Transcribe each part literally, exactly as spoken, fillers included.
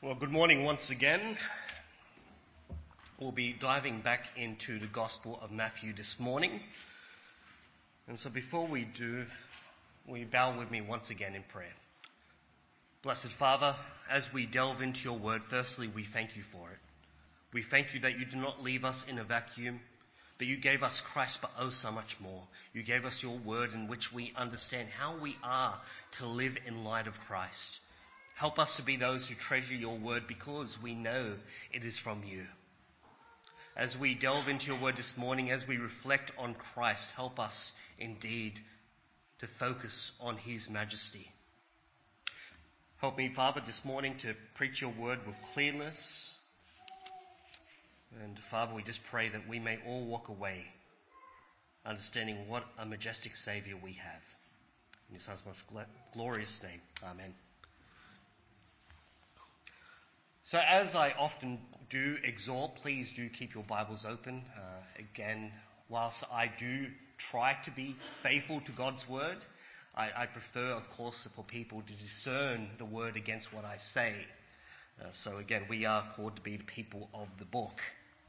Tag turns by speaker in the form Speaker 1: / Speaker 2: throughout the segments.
Speaker 1: Well, good morning once again. We'll be diving back into the Gospel of Matthew this morning. And so before we do, will you bow with me once again in prayer? Blessed Father, as we delve into your word, firstly, we thank you for it. We thank you that you do not leave us in a vacuum, but you gave us Christ, but oh, so much more. You gave us your word in which we understand how we are to live in light of Christ. Help us to be those who treasure your word because we know it is from you. As we delve into your word this morning, as we reflect on Christ, help us indeed to focus on his majesty. Help me, Father, this morning to preach your word with clearness. And Father, we just pray that we may all walk away understanding what a majestic Saviour we have. In his Son's most glorious name, amen. So as I often do exhort, please do keep your Bibles open. Uh, again, whilst I do try to be faithful to God's word, I, I prefer, of course, for people to discern the word against what I say. Uh, so again, we are called to be the people of the book.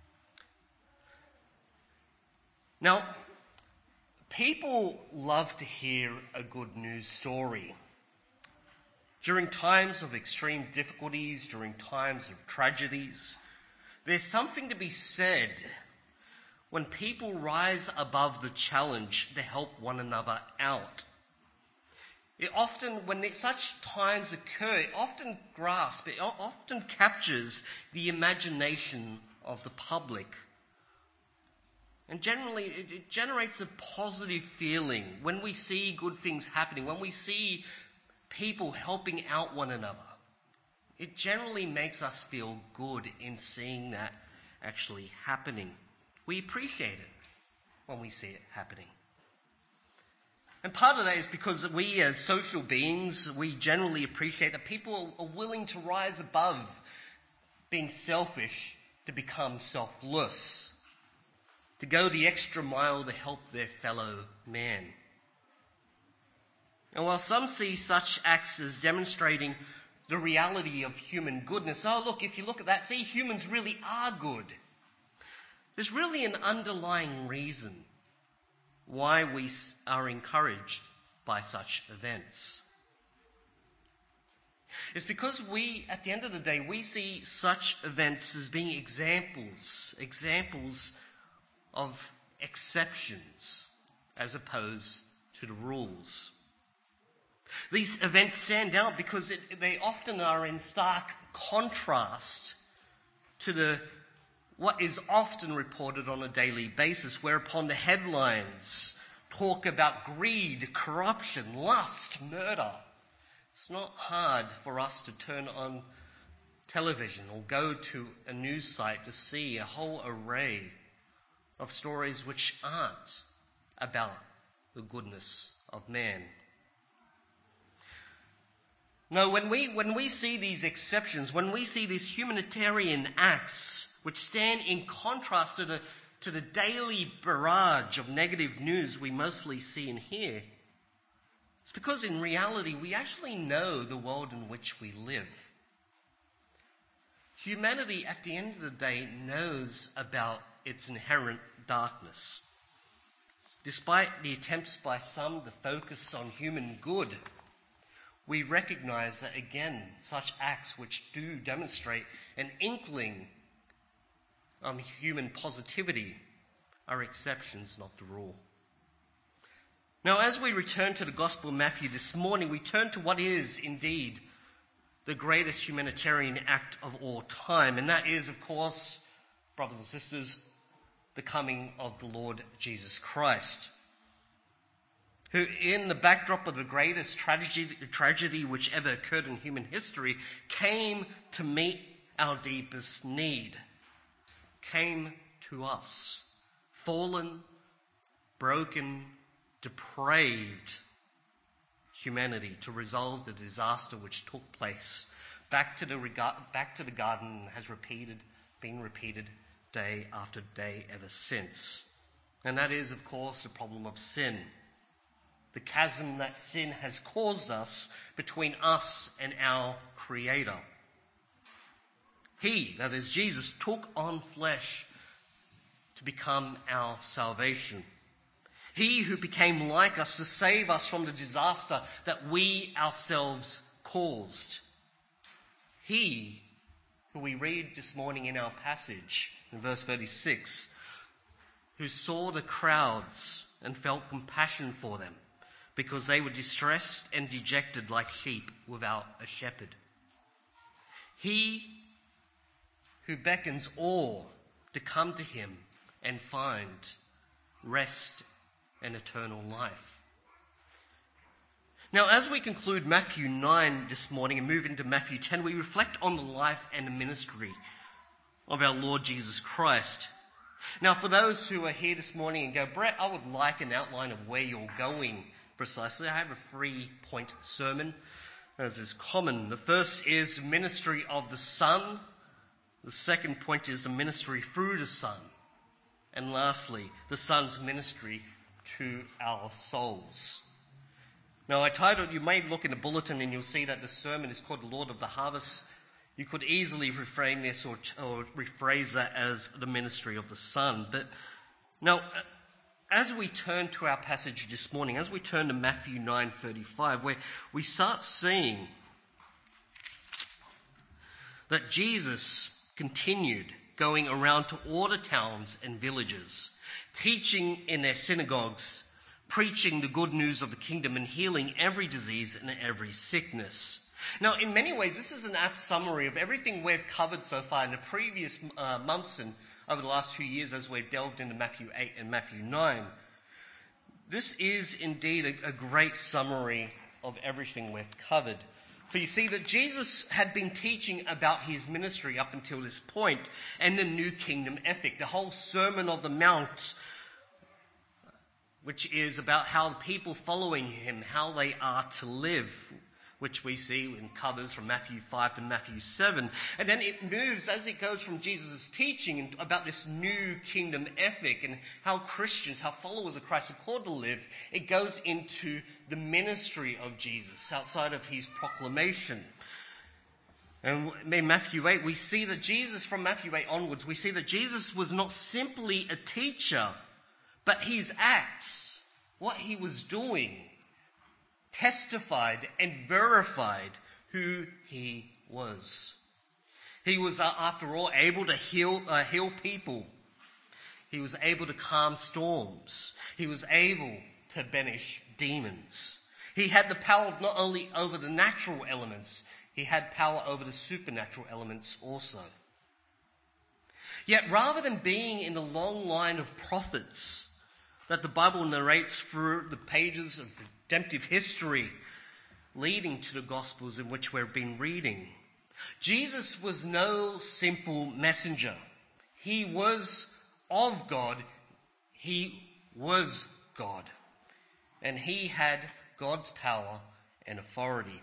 Speaker 1: Now, people love to hear a good news story. During times of extreme difficulties, during times of tragedies, there's something to be said when people rise above the challenge to help one another out. It often, when such times occur, it often grasps, it often captures the imagination of the public. And generally, it, it generates a positive feeling when we see good things happening, when we see people helping out one another. It generally makes us feel good in seeing that actually happening. We appreciate it when we see it happening. And part of that is because we as social beings, we generally appreciate that people are willing to rise above being selfish to become selfless, to go the extra mile to help their fellow man. And while some see such acts as demonstrating the reality of human goodness, oh look, if you look at that, see, humans really are good. There's really an underlying reason why we are encouraged by such events. It's because we, at the end of the day, we see such events as being examples, examples of exceptions as opposed to the rules. These events stand out because it, they often are in stark contrast to the what is often reported on a daily basis, whereupon the headlines talk about greed, corruption, lust, murder. It's not hard for us to turn on television or go to a news site to see a whole array of stories which aren't about the goodness of man. No, when we, when we see these exceptions, when we see these humanitarian acts which stand in contrast to the, to the daily barrage of negative news we mostly see and hear, it's because in reality we actually know the world in which we live. Humanity at the end of the day knows about its inherent darkness. Despite the attempts by some to focus on human good, we recognize that, again, such acts which do demonstrate an inkling of human positivity are exceptions, not the rule. Now, as we return to the Gospel of Matthew this morning, we turn to what is indeed the greatest humanitarian act of all time, and that is, of course, brothers and sisters, the coming of the Lord Jesus Christ, who, in the backdrop of the greatest tragedy, tragedy which ever occurred in human history, came to meet our deepest need, came to us, fallen, broken, depraved humanity, to resolve the disaster which took place. Back to the regard, back to the garden has repeated, been repeated day after day ever since. And that is, of course, the problem of sin. The chasm that sin has caused us between us and our Creator. He, that is Jesus, took on flesh to become our salvation. He who became like us to save us from the disaster that we ourselves caused. He who we read this morning in our passage in verse thirty-six, who saw the crowds and felt compassion for them because they were distressed and dejected like sheep without a shepherd. He who beckons all to come to him and find rest and eternal life. Now, as we conclude Matthew nine this morning and move into Matthew ten, we reflect on the life and the ministry of our Lord Jesus Christ. Now, for those who are here this morning and go, Brett, I would like an outline of where you're going precisely. I have a three-point sermon, as is common. The first is ministry of the Son. The second point is the ministry through the Son. And lastly, the Son's ministry to our souls. Now, I titled, you may look in the bulletin and you'll see that the sermon is called The Lord of the Harvest. You could easily refrain this or, or rephrase that as the ministry of the Son. But now, as we turn to our passage this morning, as we turn to Matthew nine thirty-five, where we start seeing that Jesus continued going around to all the towns and villages, teaching in their synagogues, preaching the good news of the kingdom and healing every disease and every sickness. Now, in many ways, this is an apt summary of everything we've covered so far in the previous uh, months and over the last few years as we've delved into Matthew eight and Matthew nine. This is indeed a, a great summary of everything we've covered. For you see that Jesus had been teaching about his ministry up until this point and the new kingdom ethic, the whole Sermon on the Mount, which is about how the people following him, how they are to live, which we see in covers from Matthew five to Matthew seven. And then it moves as it goes from Jesus' teaching about this new kingdom ethic and how Christians, how followers of Christ are called to live. It goes into the ministry of Jesus outside of his proclamation. And in Matthew eight, we see that Jesus, from Matthew eight onwards, we see that Jesus was not simply a teacher, but his acts, what he was doing, testified and verified who he was. He was, uh, after all, able to heal, uh, heal people. He was able to calm storms. He was able to banish demons. He had the power not only over the natural elements, he had power over the supernatural elements also. Yet rather than being in the long line of prophets that the Bible narrates through the pages of redemptive history leading to the Gospels in which we've been reading, Jesus was no simple messenger. He was of God. He was God. And he had God's power and authority.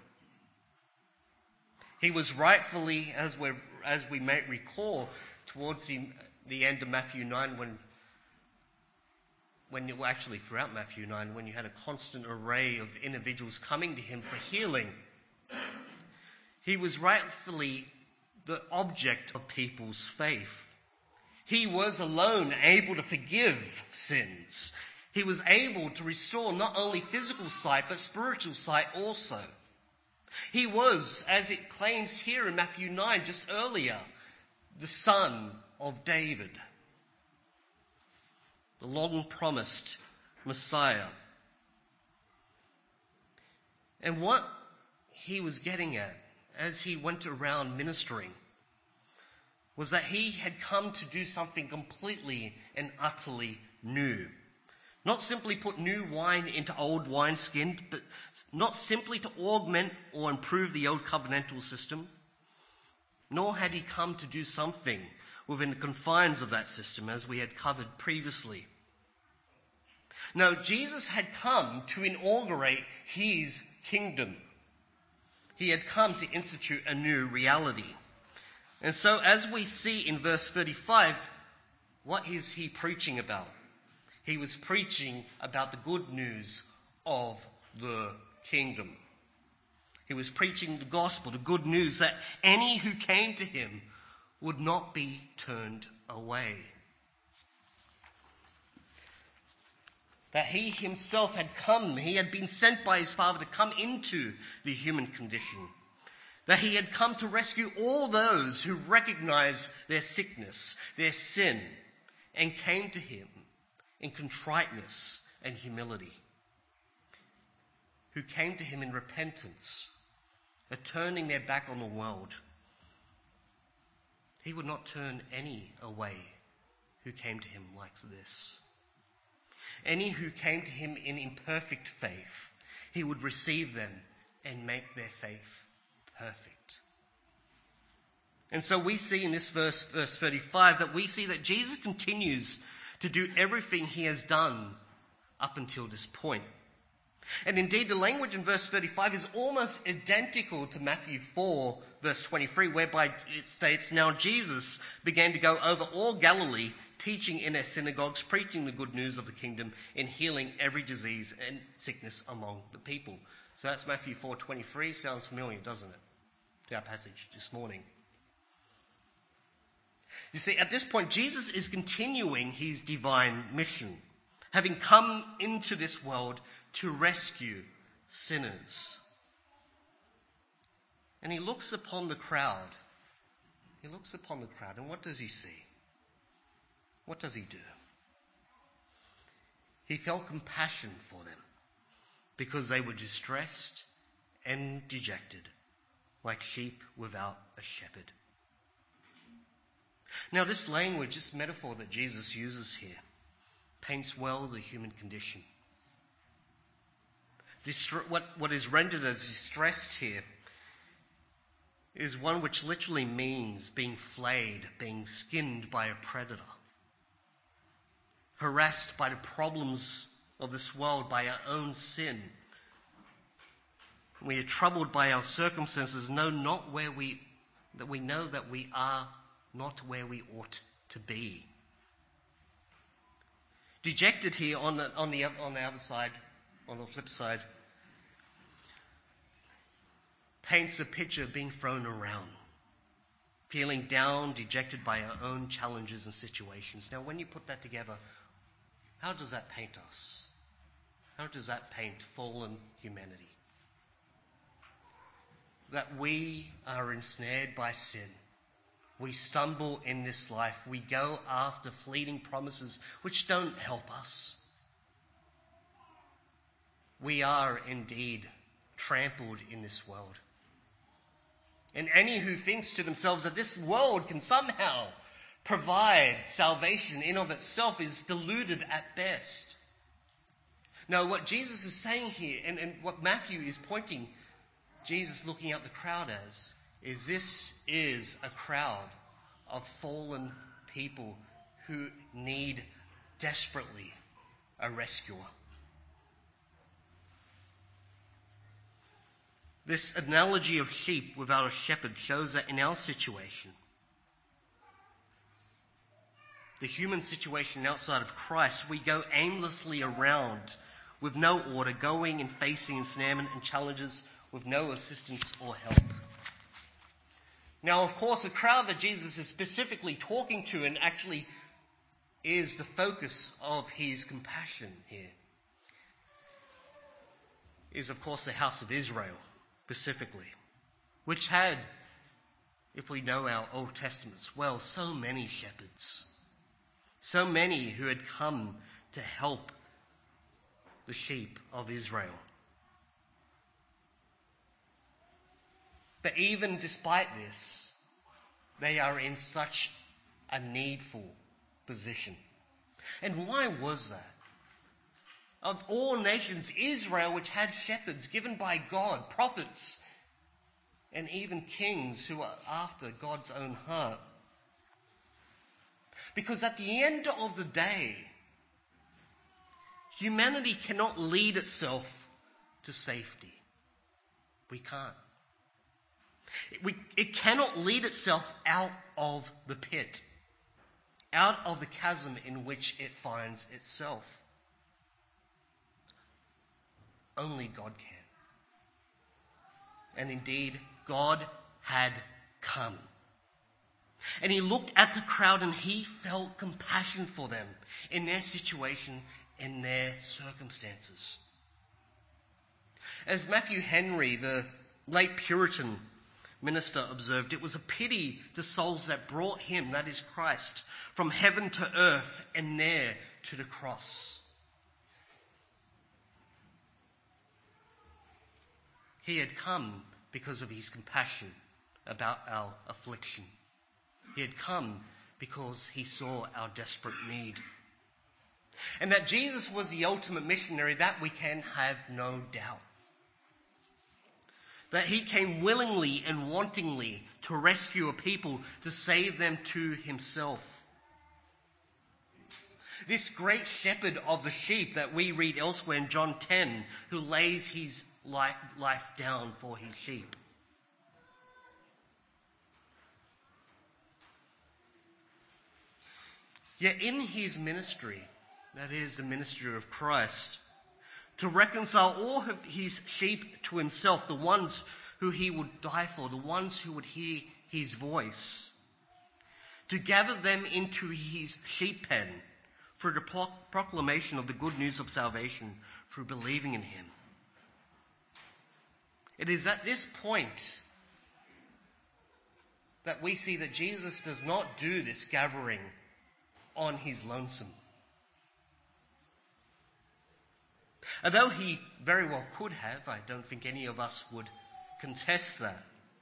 Speaker 1: He was rightfully, as we as we may recall, towards the, the end of Matthew nine, when when you well, actually throughout Matthew nine, when you had a constant array of individuals coming to him for healing, he was rightfully the object of people's faith. He was alone able to forgive sins. He was able to restore not only physical sight, but spiritual sight also. He was, as it claims here in Matthew nine, just earlier, the son of David, the long-promised Messiah. And what he was getting at as he went around ministering was that he had come to do something completely and utterly new. Not simply put new wine into old wineskin, but not simply to augment or improve the old covenantal system, nor had he come to do something within the confines of that system, as we had covered previously. No, Jesus had come to inaugurate his kingdom. He had come to institute a new reality. And so as we see in verse thirty-five, what is he preaching about? He was preaching about the good news of the kingdom. He was preaching the gospel, the good news that any who came to him would not be turned away. That he himself had come, he had been sent by his Father to come into the human condition. That he had come to rescue all those who recognize their sickness, their sin, and came to him in contriteness and humility. Who came to him in repentance, a turning their back on the world. He would not turn any away who came to him like this. Any who came to him in imperfect faith, he would receive them and make their faith perfect. And so we see in this verse, verse thirty-five, that we see that Jesus continues to do everything he has done up until this point. And indeed, the language in verse thirty-five is almost identical to Matthew four, verse twenty-three, whereby it states, "Now Jesus began to go over all Galilee, teaching in their synagogues, preaching the good news of the kingdom, and healing every disease and sickness among the people." So that's Matthew four twenty-three. Sounds familiar, doesn't it, to our passage this morning? You see, at this point, Jesus is continuing his divine mission, having come into this world to rescue sinners. And he looks upon the crowd. He looks upon the crowd, and what does he see? What does he do? He felt compassion for them because they were distressed and dejected, like sheep without a shepherd. Now, this language, this metaphor that Jesus uses here, paints well the human condition. Distre- what, what is rendered as distressed here is one which literally means being flayed, being skinned by a predator, harassed by the problems of this world, by our own sin. We are troubled by our circumstances, know not where we, that we know that we are not where we ought to be. Dejected here on the, on the, on the other side, on the flip side, paints a picture of being thrown around, feeling down, dejected by our own challenges and situations. Now, when you put that together, how does that paint us? How does that paint fallen humanity? That we are ensnared by sin. We stumble in this life. We go after fleeting promises which don't help us. We are indeed trampled in this world. And any who thinks to themselves that this world can somehow provide salvation in of itself is deluded at best. Now, what Jesus is saying here, and, and what Matthew is pointing Jesus looking at the crowd as, is this is a crowd of fallen people who need desperately a rescuer. This analogy of sheep without a shepherd shows that in our situation, the human situation outside of Christ, we go aimlessly around with no order, going and facing ensnarement and challenges with no assistance or help. Now, of course, the crowd that Jesus is specifically talking to and actually is the focus of his compassion here is, of course, the house of Israel specifically, which had, if we know our Old Testaments well, so many shepherds, so many who had come to help the sheep of Israel. But even despite this, they are in such a needful position. And why was that? Of all nations, Israel, which had shepherds given by God, prophets, and even kings who are after God's own heart. Because at the end of the day, humanity cannot lead itself to safety. We can't. It, we, it cannot lead itself out of the pit, out of the chasm in which it finds itself. Only God can. And indeed, God had come. And he looked at the crowd and he felt compassion for them in their situation, in their circumstances. As Matthew Henry, the late Puritan minister, observed, it was a pity the souls that brought him, that is Christ, from heaven to earth and there to the cross. He had come because of his compassion about our affliction. He had come because he saw our desperate need. And that Jesus was the ultimate missionary, that we can have no doubt. That he came willingly and wantingly to rescue a people, to save them to himself. This great shepherd of the sheep that we read elsewhere in John ten, who lays his life down for his sheep. Yet in his ministry, that is the ministry of Christ, to reconcile all of his sheep to himself, the ones who he would die for, the ones who would hear his voice, to gather them into his sheep pen for the pro- proclamation of the good news of salvation through believing in him. It is at this point that we see that Jesus does not do this gathering on his lonesome. Although he very well could have, I don't think any of us would contest that.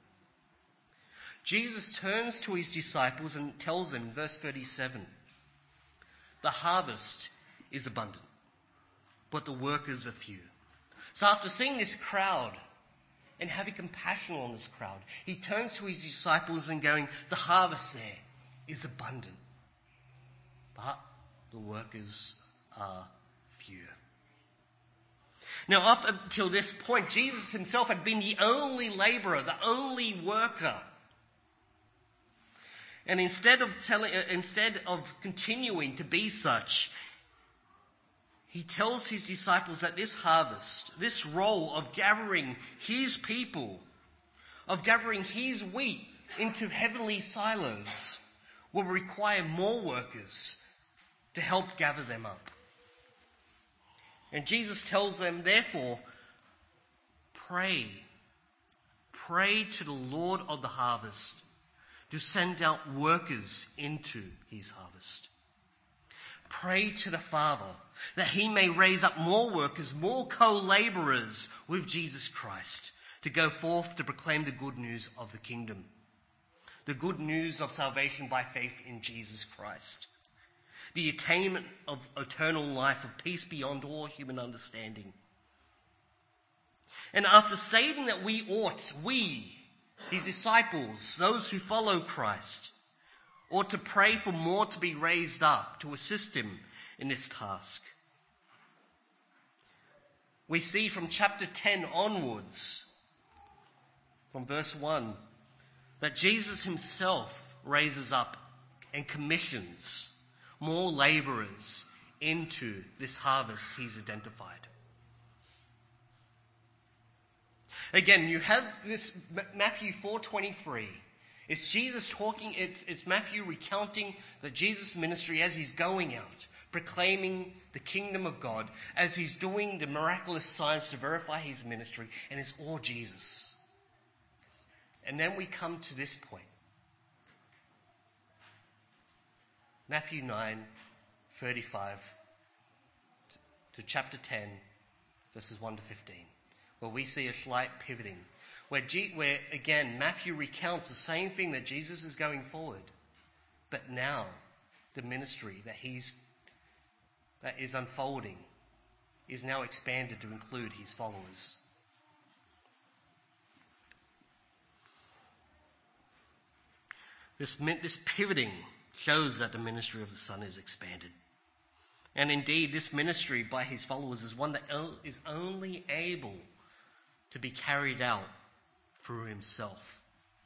Speaker 1: Jesus turns to his disciples and tells them in verse thirty-seven, the harvest is abundant, but the workers are few. So after seeing this crowd and having compassion on this crowd, he turns to his disciples and going, the harvest there is abundant, but the workers are few. Now, up until this point, Jesus himself had been the only laborer, the only worker. And instead of telling, instead of continuing to be such, he tells his disciples that this harvest, this role of gathering his people, of gathering his wheat into heavenly silos, will require more workers to help gather them up. And Jesus tells them, therefore, pray. Pray to the Lord of the harvest to send out workers into his harvest. Pray to the Father that he may raise up more workers, more co-laborers with Jesus Christ to go forth to proclaim the good news of the kingdom. The good news of salvation by faith in Jesus Christ. The attainment of eternal life, of peace beyond all human understanding. And after stating that we ought, we, his disciples, those who follow Christ, ought to pray for more to be raised up to assist him in this task, we see from chapter ten onwards, from verse one, that Jesus himself raises up and commissions more laborers into this harvest he's identified. Again, you have this Matthew four twenty-three. It's Jesus talking, it's, it's Matthew recounting the Jesus ministry as he's going out, proclaiming the kingdom of God, as he's doing the miraculous signs to verify his ministry, and it's all Jesus. And then we come to this point. Matthew nine, thirty-five to chapter ten, verses one to fifteen, where we see a slight pivoting, where, G, where again Matthew recounts the same thing that Jesus is going forward, but now the ministry that he's that is unfolding is now expanded to include his followers. This, this pivoting shows that the ministry of the Son is expanded. And indeed, this ministry by his followers is one that is only able to be carried out through himself.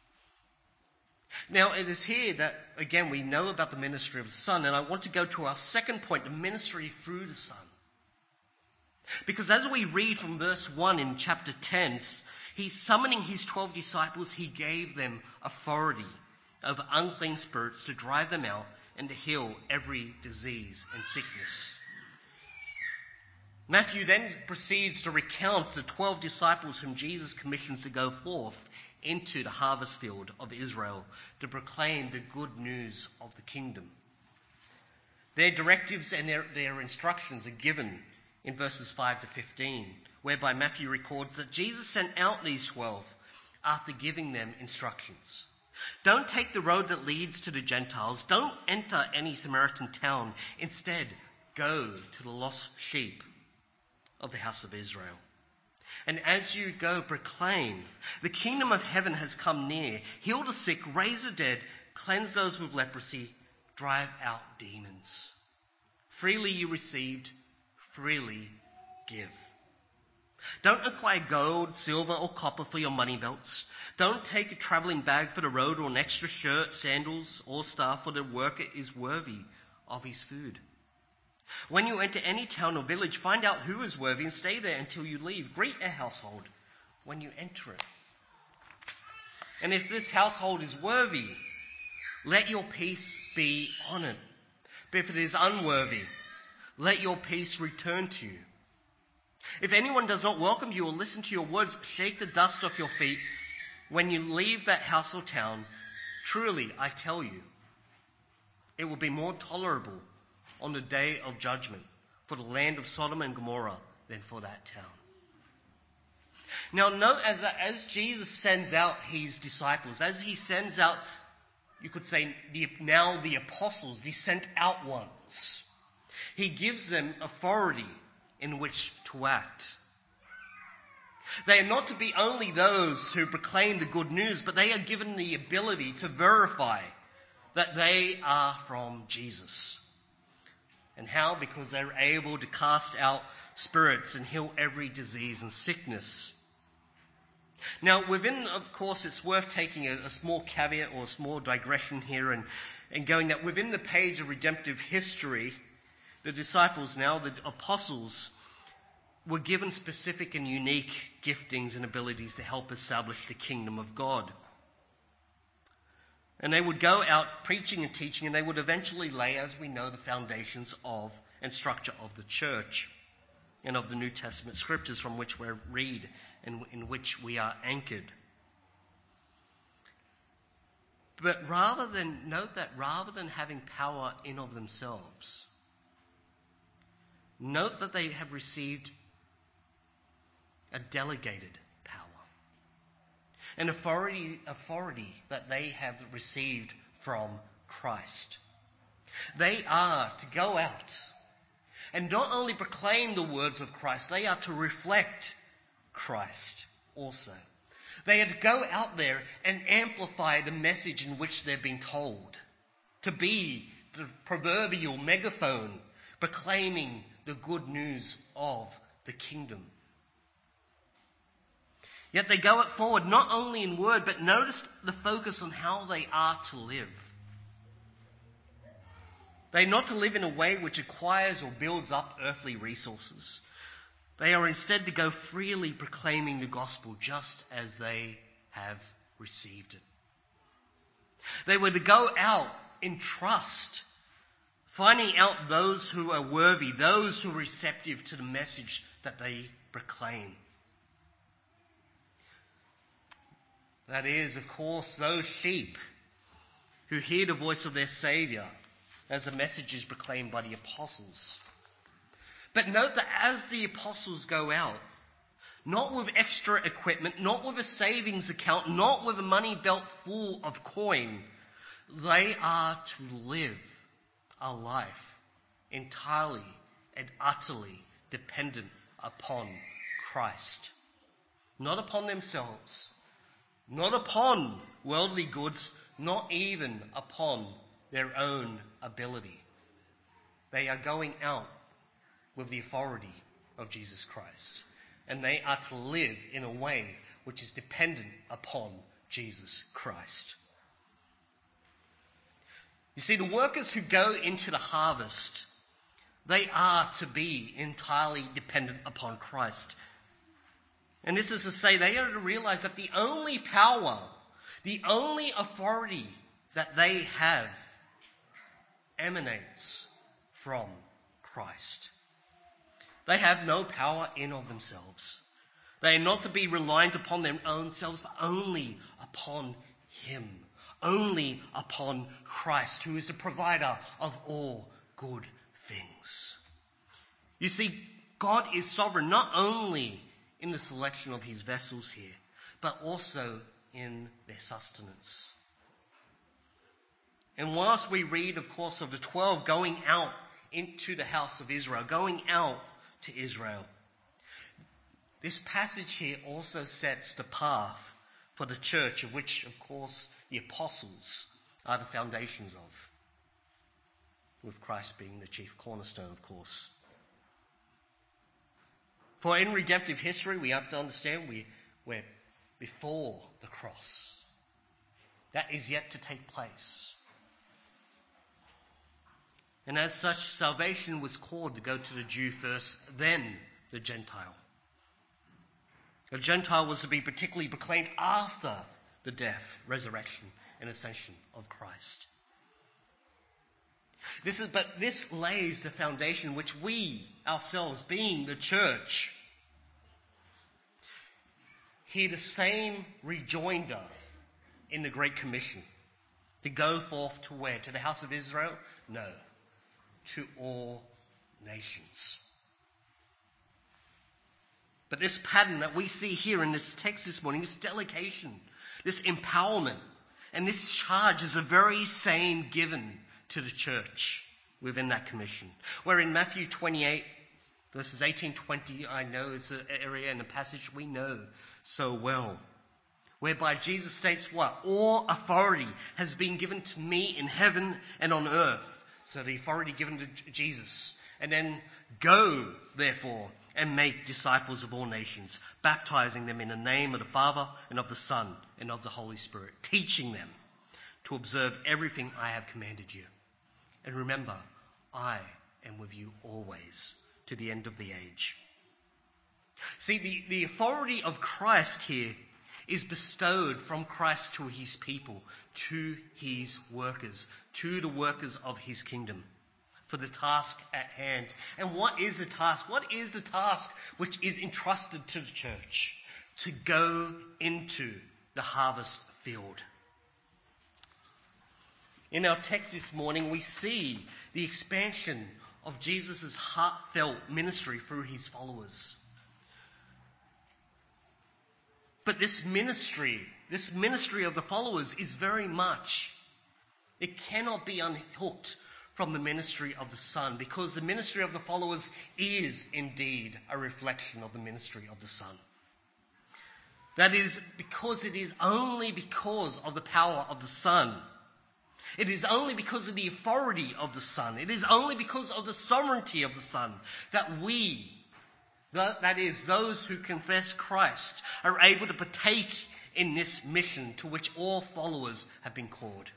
Speaker 1: Now, it is here that, again, we know about the ministry of the Son, and I want to go to our second point, the ministry through the Son. Because as we read from verse one in chapter ten, he's summoning his twelve disciples, he gave them authority over unclean spirits to drive them out and to heal every disease and sickness. Matthew then proceeds to recount the twelve disciples whom Jesus commissions to go forth into the harvest field of Israel to proclaim the good news of the kingdom. Their directives and their, their instructions are given in verses five to fifteen, whereby Matthew records that Jesus sent out these twelve after giving them instructions. Don't take the road that leads to the Gentiles. Don't enter any Samaritan town. Instead, go to the lost sheep of the house of Israel. And as you go, proclaim, the kingdom of heaven has come near. Heal the sick, raise the dead, cleanse those with leprosy, drive out demons. Freely you received, freely give. Don't acquire gold, silver, or copper for your money belts. Don't take a traveling bag for the road or an extra shirt, sandals, or staff, for the worker is worthy of his food. When you enter any town or village, find out who is worthy and stay there until you leave. Greet a household when you enter it. And if this household is worthy, let your peace be on it. But if it is unworthy, let your peace return to you. If anyone does not welcome you or listen to your words, shake the dust off your feet when you leave that house or town. Truly, I tell you, it will be more tolerable on the day of judgment for the land of Sodom and Gomorrah than for that town. Now note as, as Jesus sends out his disciples, as he sends out, you could say the, now the apostles, the sent out ones, he gives them authority in which to act. They are not to be only those who proclaim the good news, but they are given the ability to verify that they are from Jesus. And how? Because they're able to cast out spirits and heal every disease and sickness. Now, within, of course, it's worth taking a, a small caveat or a small digression here and, and going that within the page of redemptive history, the disciples now, the apostles, were given specific and unique giftings and abilities to help establish the kingdom of God. And they would go out preaching and teaching, and they would eventually lay, as we know, the foundations of and structure of the church and of the New Testament scriptures from which we read and in which we are anchored. But rather than, note that rather than having power in of themselves, note that they have received a delegated power. An authority, authority that they have received from Christ. They are to go out and not only proclaim the words of Christ, they are to reflect Christ also. They are to go out there and amplify the message in which they're being told. To be the proverbial megaphone proclaiming the good news of the kingdom. Yet they go it forward not only in word, but notice the focus on how they are to live. They are not to live in a way which acquires or builds up earthly resources. They are instead to go freely proclaiming the gospel just as they have received it. They were to go out in trust, finding out those who are worthy, those who are receptive to the message that they proclaim. That is, of course, those sheep who hear the voice of their Saviour as the message is proclaimed by the apostles. But note that as the apostles go out, not with extra equipment, not with a savings account, not with a money belt full of coin, they are to live a life entirely and utterly dependent upon Christ. Not upon themselves, not upon worldly goods, not even upon their own ability. They are going out with the authority of Jesus Christ. And they are to live in a way which is dependent upon Jesus Christ. You see, the workers who go into the harvest, they are to be entirely dependent upon Christ. And this is to say, they are to realize that the only power, the only authority that they have emanates from Christ. They have no power in of themselves. They are not to be reliant upon their own selves, but only upon Him. Only upon Christ, who is the provider of all good things. You see, God is sovereign not only in the selection of His vessels here, but also in their sustenance. And whilst we read, of course, of the twelve going out into the house of Israel, going out to Israel, this passage here also sets the path for the church, of which, of course, the apostles are the foundations of, with Christ being the chief cornerstone, of course. For in redemptive history, we have to understand we, we're before the cross. That is yet to take place. And as such, salvation was called to go to the Jew first, then the Gentile. The Gentile was to be particularly proclaimed after the death, resurrection, and ascension of Christ. This is, but this lays the foundation which we ourselves, being the church, hear the same rejoinder in the Great Commission. To go forth to where? To the house of Israel? No. To all nations. But this pattern that we see here in this text this morning, this delegation, this empowerment, and this charge is the very same given to the church within that commission. Where in Matthew twenty-eight, verses eighteen to twenty, I know is an area and a passage we know so well. Whereby Jesus states what? All authority has been given to me in heaven and on earth. So the authority given to Jesus. And then go, therefore, and make disciples of all nations, baptizing them in the name of the Father and of the Son and of the Holy Spirit, teaching them to observe everything I have commanded you. And remember, I am with you always to the end of the age. See, the, the authority of Christ here is bestowed from Christ to His people, to His workers, to the workers of His kingdom, for the task at hand. And what is the task? What is the task which is entrusted to the church? To go into the harvest field. In our text this morning, we see the expansion of Jesus' heartfelt ministry through His followers. But this ministry, this ministry of the followers is very much, it cannot be unhooked from the ministry of the Son, because the ministry of the followers is indeed a reflection of the ministry of the Son. That is because it is only because of the power of the Son. It is only because of the authority of the Son. It is only because of the sovereignty of the Son that we, that is, those who confess Christ, are able to partake in this mission to which all followers have been called.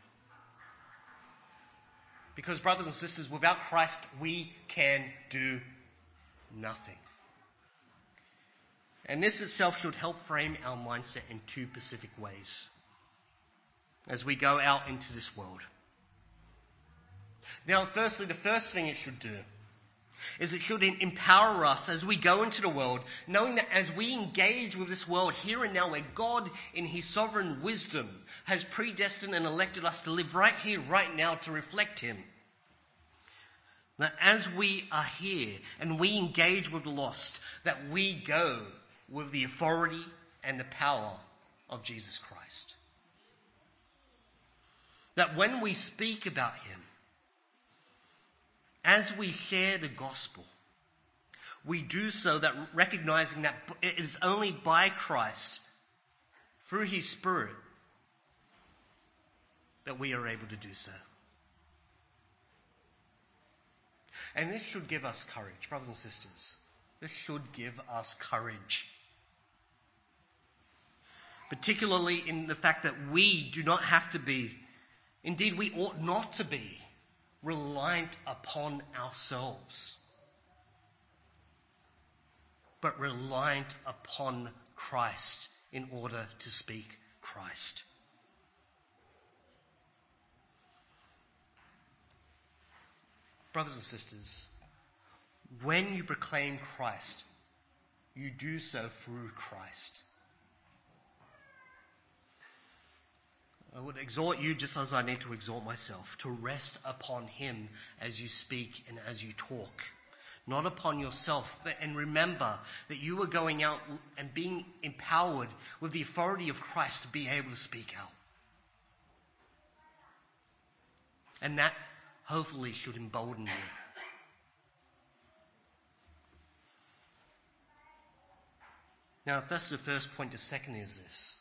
Speaker 1: Because, brothers and sisters, without Christ, we can do nothing. And this itself should help frame our mindset in two specific ways as we go out into this world. Now, firstly, the first thing it should do is it should empower us as we go into the world, knowing that as we engage with this world here and now, where God in His sovereign wisdom has predestined and elected us to live right here, right now, to reflect Him. That as we are here and we engage with the lost, that we go with the authority and the power of Jesus Christ. That when we speak about Him, as we share the gospel, we do so that recognizing that it is only by Christ, through His Spirit, that we are able to do so. And this should give us courage, brothers and sisters. This should give us courage. Particularly in the fact that we do not have to be, indeed we ought not to be, reliant upon ourselves, but reliant upon Christ in order to speak Christ. Brothers and sisters, when you proclaim Christ, you do so through Christ. I would exhort you, just as I need to exhort myself, to rest upon him as you speak and as you talk, not upon yourself. But, and remember that you are going out and being empowered with the authority of Christ to be able to speak out. And that hopefully should embolden you. Now, if that's the first point, the second is this.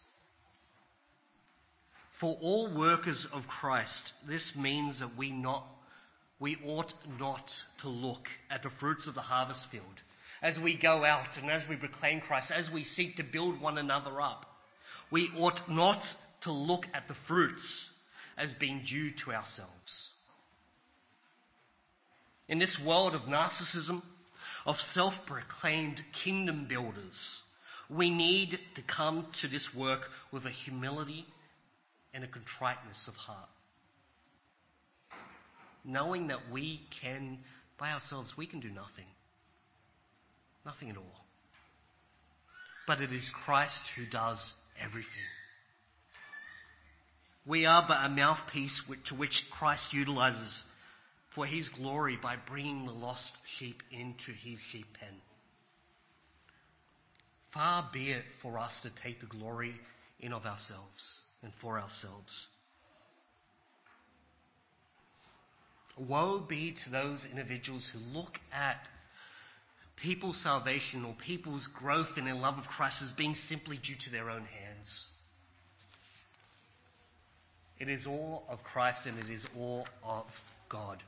Speaker 1: For all workers of Christ, this means that we not, we ought not to look at the fruits of the harvest field as we go out and as we proclaim Christ, as we seek to build one another up. We ought not to look at the fruits as being due to ourselves. In this world of narcissism, of self-proclaimed kingdom builders, we need to come to this work with a humility and a contriteness of heart. Knowing that we can, by ourselves, we can do nothing. Nothing at all. But it is Christ who does everything. We are but a mouthpiece to which Christ utilizes for his glory by bringing the lost sheep into his sheep pen. Far be it for us to take the glory in of ourselves and for ourselves. Woe be to those individuals who look at people's salvation or people's growth in their love of Christ as being simply due to their own hands. It is all of Christ and it is all of God.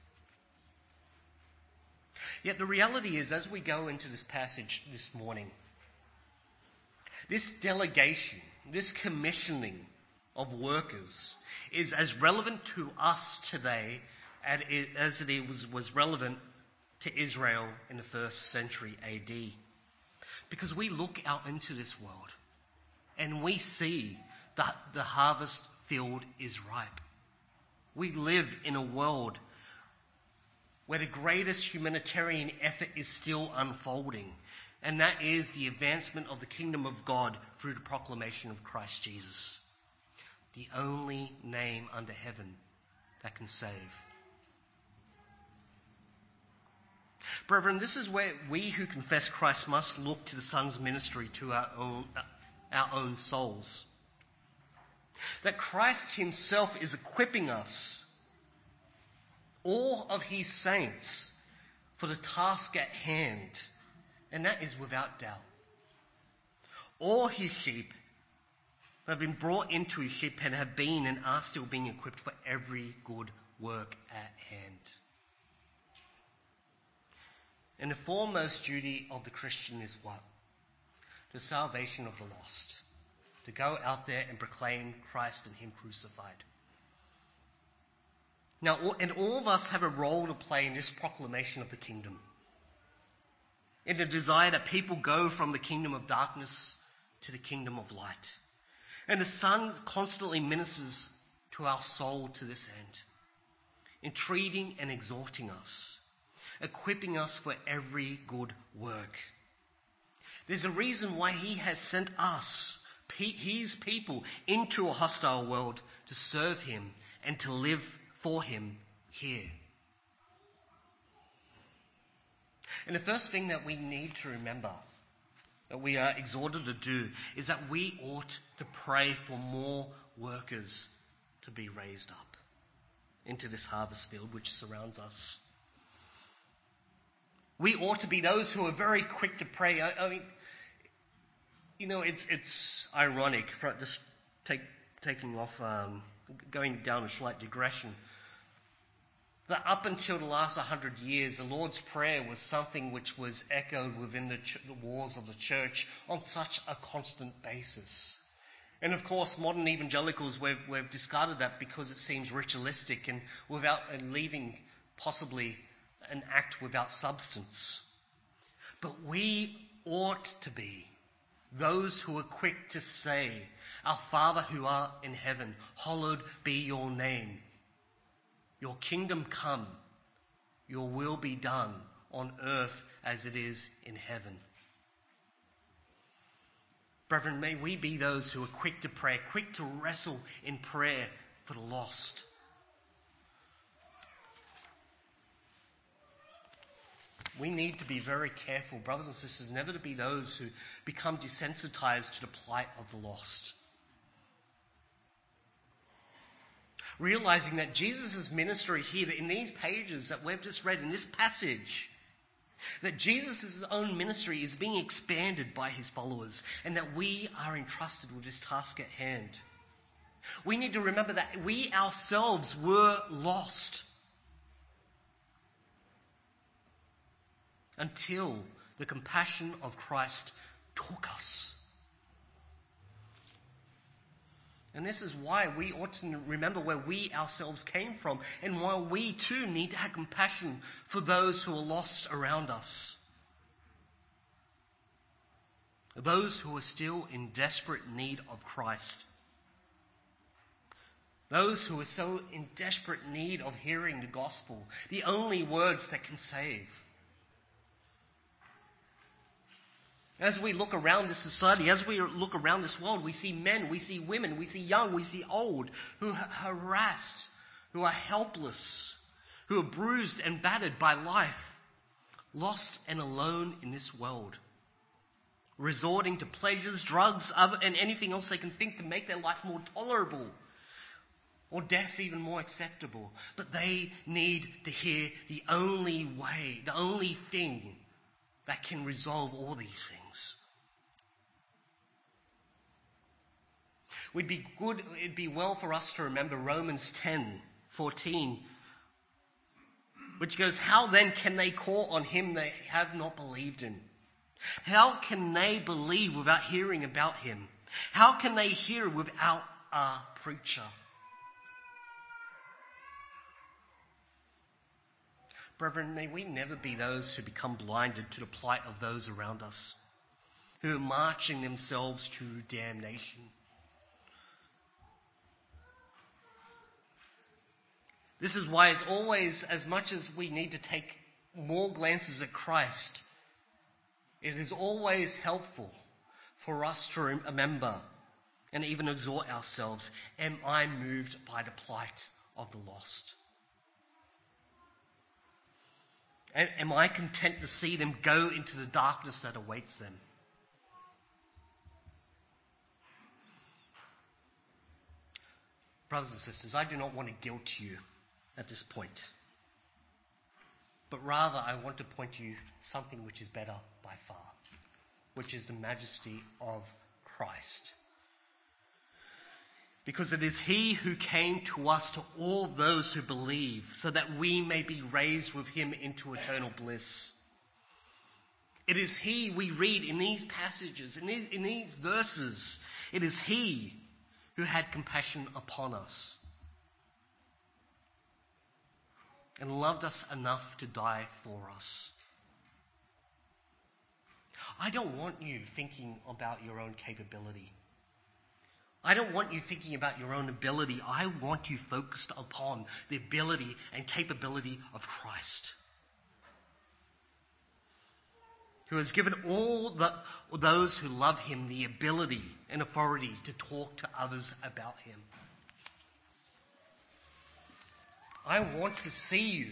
Speaker 1: Yet the reality is, as we go into this passage this morning, this delegation, this commissioning of workers is as relevant to us today as it was, was relevant to Israel in the first century A D. Because we look out into this world and we see that the harvest field is ripe. We live in a world where the greatest humanitarian effort is still unfolding, and that is the advancement of the kingdom of God through the proclamation of Christ Jesus, the only name under heaven that can save. Brethren, this is where we who confess Christ must look to the Son's ministry to our own, our own souls. That Christ himself is equipping us, all of his saints, for the task at hand, and that is without doubt. All his sheep have been brought into his sheep pen, have been and are still being equipped for every good work at hand. And the foremost duty of the Christian is what? The salvation of the lost. To go out there and proclaim Christ and him crucified. Now, and all of us have a role to play in this proclamation of the kingdom. In the desire that people go from the kingdom of darkness to the kingdom of light. And the Son constantly ministers to our soul to this end, entreating and exhorting us, equipping us for every good work. There's a reason why he has sent us, his people, into a hostile world to serve him and to live for him here. And the first thing that we need to remember, that we are exhorted to do, is that we ought to pray for more workers to be raised up into this harvest field which surrounds us. We ought to be those who are very quick to pray. I, I mean, you know, it's it's ironic, for just take, taking off, um, going down a slight digression, that up until the last hundred years, the Lord's Prayer was something which was echoed within the, ch- the walls of the church on such a constant basis. And of course, modern evangelicals, we've, we've discarded that because it seems ritualistic and without and leaving possibly an act without substance. But we ought to be those who are quick to say, "Our Father who art in heaven, hallowed be your name. Your kingdom come. Your will be done on earth as it is in heaven. Brethren, may we be those who are quick to pray, quick to wrestle in prayer for the lost. We need to be very careful, brothers and sisters, never to be those who become desensitized to the plight of the lost. Realizing that Jesus' ministry here, that in these pages that we've just read, in this passage, that Jesus' own ministry is being expanded by his followers, and that we are entrusted with this task at hand. We need to remember that we ourselves were lost until the compassion of Christ took us. And this is why we ought to remember where we ourselves came from, and why we too need to have compassion for those who are lost around us. Those who are still in desperate need of Christ. Those who are so in desperate need of hearing the gospel, the only words that can save. As we look around this society, as we look around this world, we see men, we see women, we see young, we see old, who are harassed, who are helpless, who are bruised and battered by life, lost and alone in this world, resorting to pleasures, drugs, other, and anything else they can think to make their life more tolerable, or death even more acceptable. But they need to hear the only way, the only thing that can resolve all these things. Would be good, it'd be well for us to remember Romans ten fourteen, which goes, "How then can they call on him they have not believed in? How can they believe without hearing about him? How can they hear without a preacher?" Brethren, may we never be those who become blinded to the plight of those around us, who are marching themselves to damnation. This is why it's always, as much as we need to take more glances at Christ, it is always helpful for us to remember and even exhort ourselves, am I moved by the plight of the lost? Am I content to see them go into the darkness that awaits them? Brothers and sisters, I do not want to guilt you at this point, but rather I want to point to you something which is better by far, which is the majesty of Christ. Because it is he who came to us, to all those who believe, so that we may be raised with him into eternal bliss. It is he we read in these passages, in these, in these verses. It is he who had compassion upon us and loved us enough to die for us. I don't want you thinking about your own capability. I don't want you thinking about your own ability. I want you focused upon the ability and capability of Christ, who has given all the, those who love him the ability and authority to talk to others about him. I want to see you.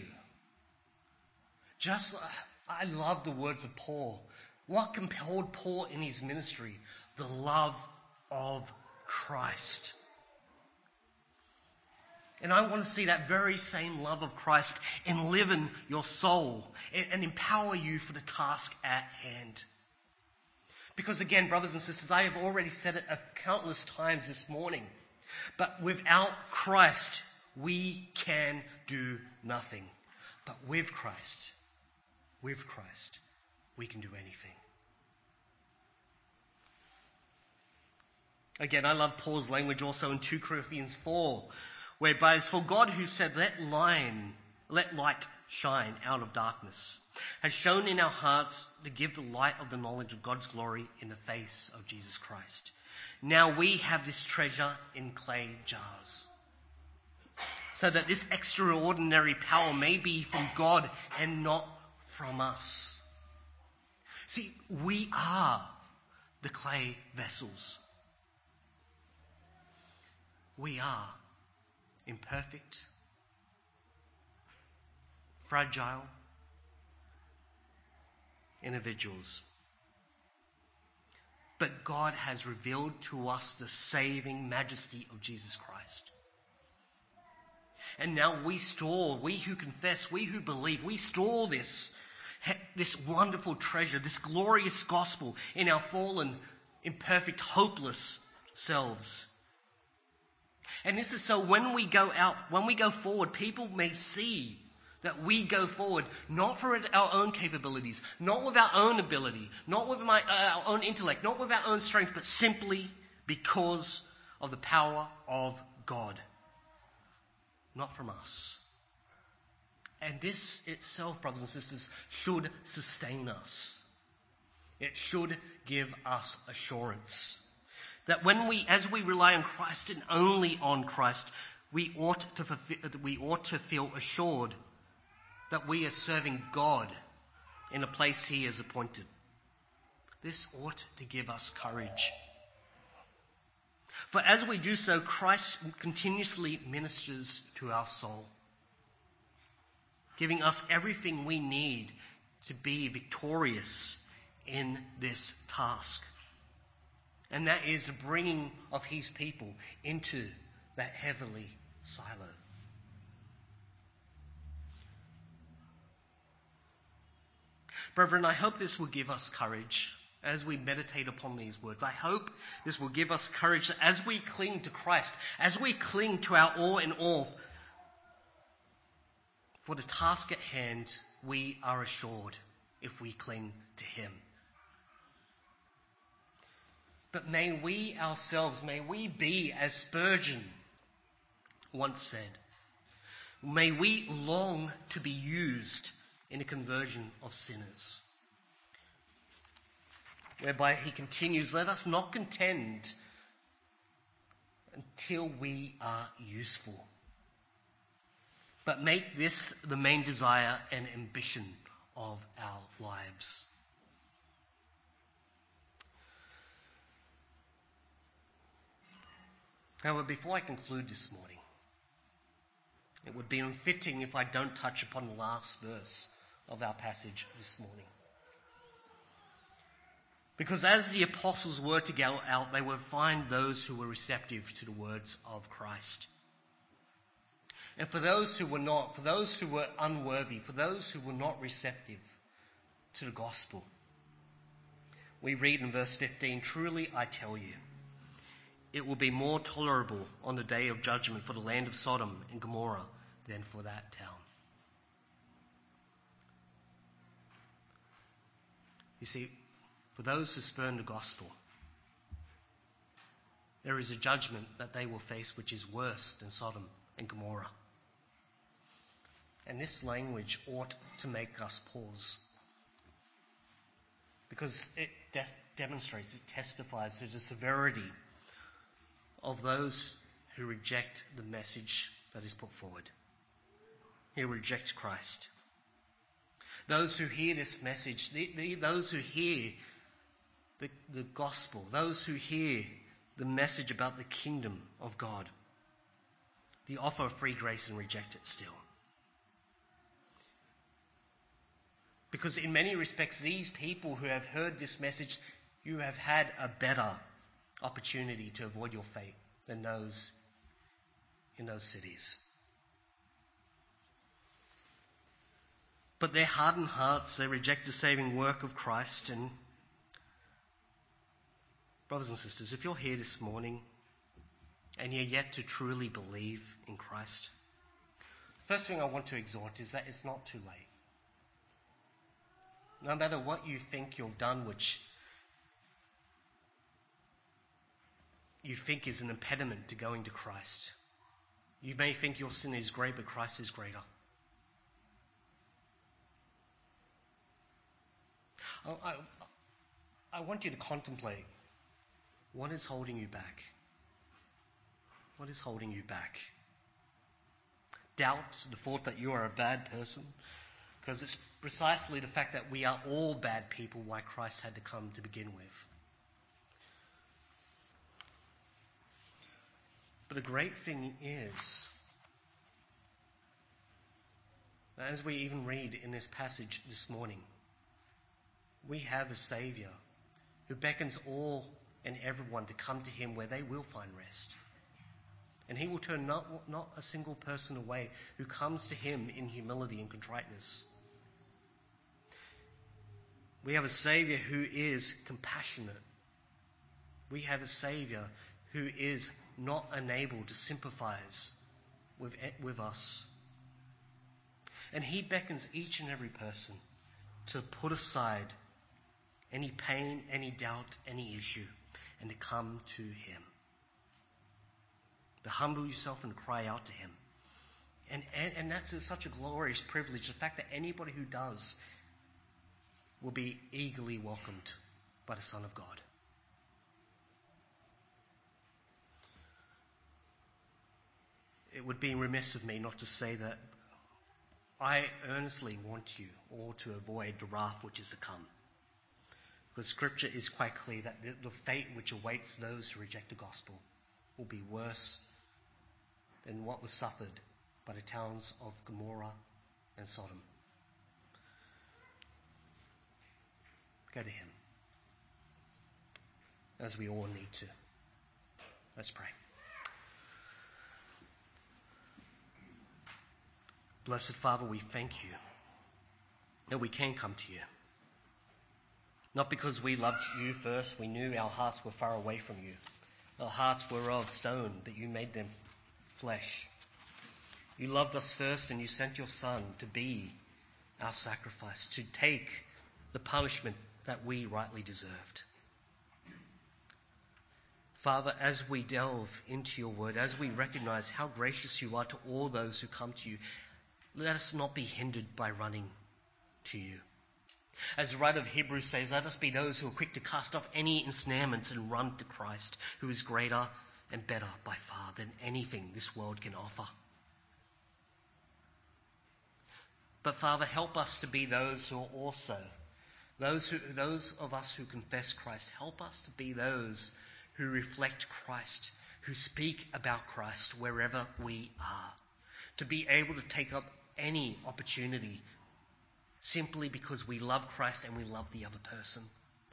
Speaker 1: Just, I love the words of Paul. What compelled Paul in his ministry? The love of Christ. And I want to see that very same love of Christ enliven your soul and empower you for the task at hand. Because again, brothers and sisters, I have already said it countless times this morning, but without Christ, we can do nothing. But with Christ, with Christ, we can do anything. Again, I love Paul's language also in Second Corinthians four, whereby it's for God who said, let, line, let light shine out of darkness, has shown in our hearts to give the light of the knowledge of God's glory in the face of Jesus Christ. Now we have this treasure in clay jars, so that this extraordinary power may be from God and not from us. See, we are the clay vessels. We are imperfect, fragile individuals. But God has revealed to us the saving majesty of Jesus Christ. And now we store, we who confess, we who believe, we store this, this wonderful treasure, this glorious gospel in our fallen, imperfect, hopeless selves. And this is so when we go out, when we go forward, people may see that we go forward, not for our own capabilities, not with our own ability, not with my, uh, our own intellect, not with our own strength, but simply because of the power of God. Not from us. And this itself, brothers and sisters, should sustain us. It should give us assurance. That when we, as we rely on Christ and only on Christ, we ought to, fulfill, we ought to feel assured that we are serving God in a place He has appointed. This ought to give us courage. For as we do so, Christ continuously ministers to our soul, giving us everything we need to be victorious in this task. And that is the bringing of His people into that heavenly silo. Brethren, I hope this will give us courage as we meditate upon these words. I hope this will give us courage as we cling to Christ, as we cling to our all in all. For the task at hand, we are assured if we cling to Him. But may we ourselves, may we be as Spurgeon once said, may we long to be used in the conversion of sinners. Whereby he continues, let us not contend until we are useful, but make this the main desire and ambition of our lives. However, before I conclude this morning, it would be unfitting if I don't touch upon the last verse of our passage this morning. Because as the apostles were to go out, they would find those who were receptive to the words of Christ. And for those who were not, for those who were unworthy, for those who were not receptive to the gospel, we read in verse fifteen, truly I tell you, it will be more tolerable on the day of judgment for the land of Sodom and Gomorrah than for that town. You see, for those who spurn the gospel, there is a judgment that they will face which is worse than Sodom and Gomorrah. And this language ought to make us pause, because it de- demonstrates, it testifies to the severity of those who reject the message that is put forward, who reject Christ. Those who hear this message, the, the, those who hear the, the gospel, those who hear the message about the kingdom of God, the offer of free grace, and reject it still. Because in many respects, these people who have heard this message, you have had a better opportunity to avoid your fate than those in those cities. But their hardened hearts, they reject the saving work of Christ. And brothers and sisters, if you're here this morning and you're yet to truly believe in Christ, the first thing I want to exhort is that it's not too late. No matter what you think you've done, which you think is an impediment to going to Christ. You may think your sin is great, but Christ is greater. I, I, I want you to contemplate what is holding you back. What is holding you back? doubt, the thought that you are a bad person, because it's precisely the fact that we are all bad people why Christ had to come to begin with. But the great thing is, as we even read in this passage this morning, we have a Saviour who beckons all and everyone to come to him where they will find rest. And he will turn not, not a single person away who comes to him in humility and contriteness. We have a Saviour who is compassionate. We have a Saviour who is not unable to sympathize with, with us. And he beckons each and every person to put aside any pain, any doubt, any issue, and to come to him. To humble yourself and cry out to him. And, and, and that's such a glorious privilege, the fact that anybody who does will be eagerly welcomed by the Son of God. It would be remiss of me not to say that I earnestly want you all to avoid the wrath which is to come. Because Scripture is quite clear that the, the fate which awaits those who reject the gospel will be worse than what was suffered by the towns of Gomorrah and Sodom. Go to him, as we all need to. Let's pray. Blessed Father, we thank you that we can come to you. Not because we loved you first, we knew our hearts were far away from you. Our hearts were of stone, but you made them flesh. You loved us first and you sent your Son to be our sacrifice, to take the punishment that we rightly deserved. Father, as we delve into your word, as we recognize how gracious you are to all those who come to you, let us not be hindered by running to you. As the writer of Hebrews says, let us be those who are quick to cast off any ensnarements and run to Christ, who is greater and better by far than anything this world can offer. But Father, help us to be those who are also, those who, those of us who confess Christ, help us to be those who reflect Christ, who speak about Christ wherever we are, to be able to take up any opportunity simply because we love Christ and we love the other person.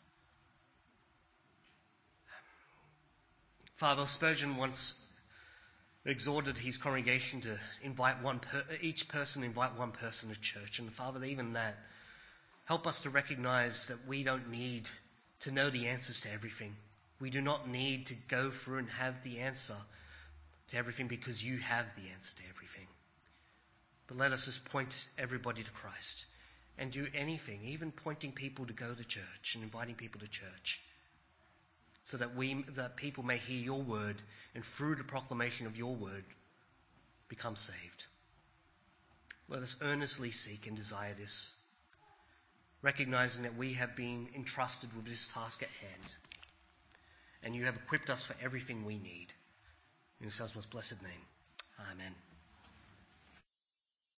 Speaker 1: Father Spurgeon once exhorted his congregation to invite one per, each person invite one person to church. And Father, even that, help us to recognize that we don't need to know the answers to everything. We do not need to go through and have the answer to everything because you have the answer to everything. But let us just point everybody to Christ and do anything, even pointing people to go to church and inviting people to church, so that we, that people may hear your word and through the proclamation of your word become saved. Let us earnestly seek and desire this, recognizing that we have been entrusted with this task at hand, and you have equipped us for everything we need. In His Son's most blessed name, amen.